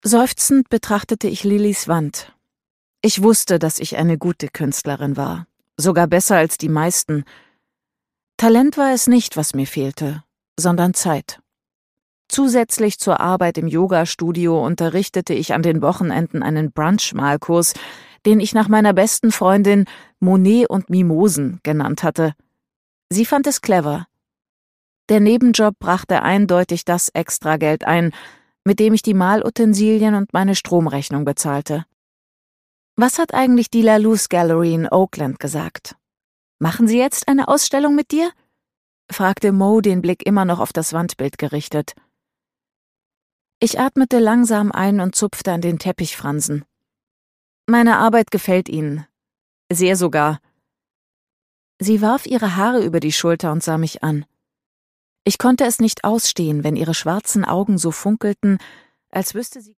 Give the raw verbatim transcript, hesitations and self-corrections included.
Seufzend betrachtete ich Lillys Wand. Ich wusste, dass ich eine gute Künstlerin war, sogar besser als die meisten. Talent war es nicht, was mir fehlte, sondern Zeit. Zusätzlich zur Arbeit im Yoga-Studio unterrichtete ich an den Wochenenden einen Brunch-Malkurs, den ich nach meiner besten Freundin Monet und Mimosen genannt hatte. Sie fand es clever. Der Nebenjob brachte eindeutig das Extrageld ein, mit dem ich die Malutensilien und meine Stromrechnung bezahlte. Was hat eigentlich die La Luz Gallery in Oakland gesagt? »Machen Sie jetzt eine Ausstellung mit dir?« fragte Mo, den Blick immer noch auf das Wandbild gerichtet. Ich atmete langsam ein und zupfte an den Teppichfransen. »Meine Arbeit gefällt Ihnen. Sehr sogar.« Sie warf ihre Haare über die Schulter und sah mich an. Ich konnte es nicht ausstehen, wenn ihre schwarzen Augen so funkelten, als wüsste sie